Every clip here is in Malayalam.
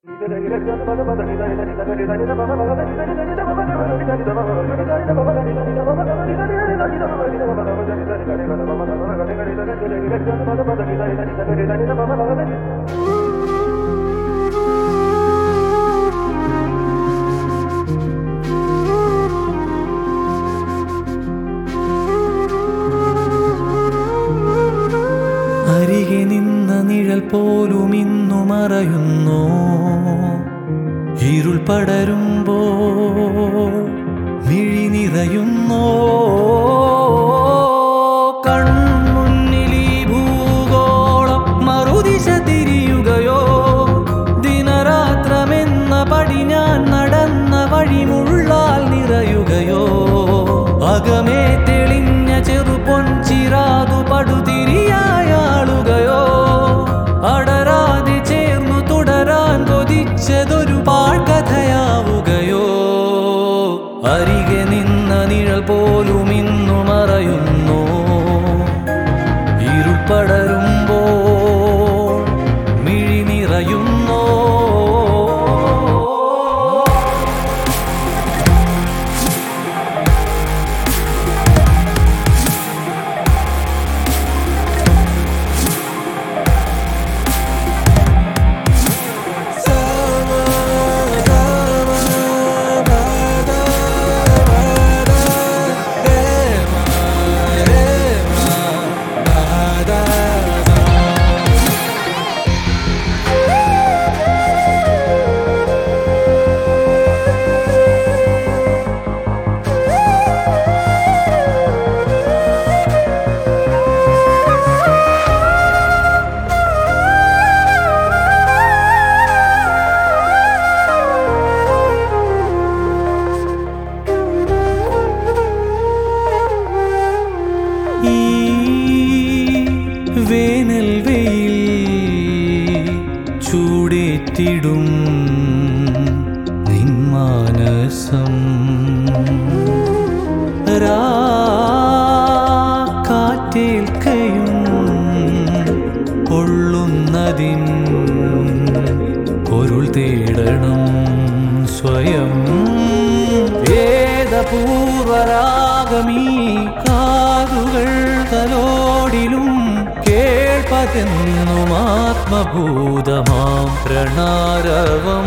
അരികെ നിന്ന നിഴൽ പോലും ഇന്നു മറയുന്നു. ഇരുൾ പടരുമ്പോൾ മിഴി നിറയുന്നോ. കൺമുന്നിൽ ഈ ഭൂഗോളം മറുദിശ തിരിയുകയോ. ദിനരാത്രമെന്ന പടി ഞാൻ നടന്ന വഴി മുള്ളാൽ നിറയുകയോ. അകമേ തെളിഞ്ഞ ചെറുപൊൻ ചിറാതു പടുതിരിയായാളുകയോ. അടരാതെ ചേർന്നു തുടരാൻ കൊതിച്ചതൊരു പാഴ്കഥയാവുകയോ. അരികെ നിന്ന നിഴൽ പോലും ഇന്നു മറയുന്നു. ഇരുൾ പടരുമ്പോൾ മിഴി നിറയുന്നോ. വേനൽ വെയിൽ ചൂടേറ്റിടും നിന്മാനസം. കാറ്റേൽക്കയും കൊള്ളുന്നതിൻ പൊരുൾ തേടണം സ്വയം. വേദപൂർവരാഗമീ കാതുകൾ തലോടിലും കേൾപ്പതെന്നും ആത്മഭൂതമാം പ്രണാരവം.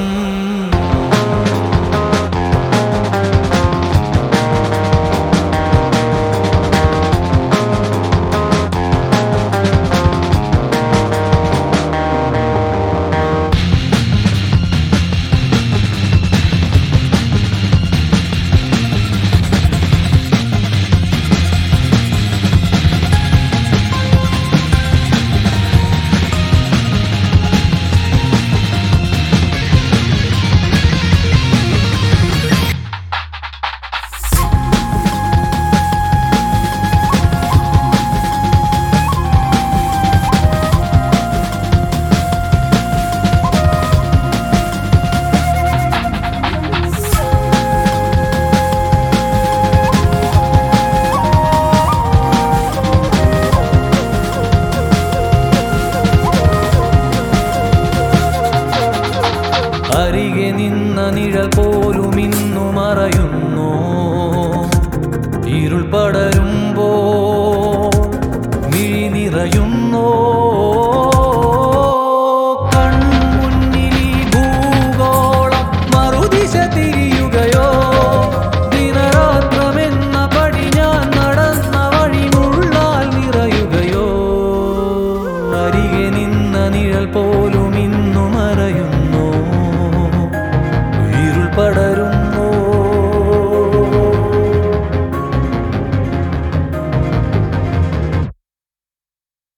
അരികെ നിന്ന നിഴൽ പോലും ഇന്നു മറയുന്നു. ഇരുൾ പടരുമ്പോൾ മിഴി നിറയുന്നോ. കൺമുന്നിൽ ഈ ഭൂഗോളം മറുദിശ തിരിയുകയോ. ദിനരാത്രമെന്ന പടി ഞാൻ നടന്ന വഴി മുള്ളാൽ നിറയുകയോ. അരികെ നിന്ന നിഴൽ പോലും ഇന്നു മറയുന്നു.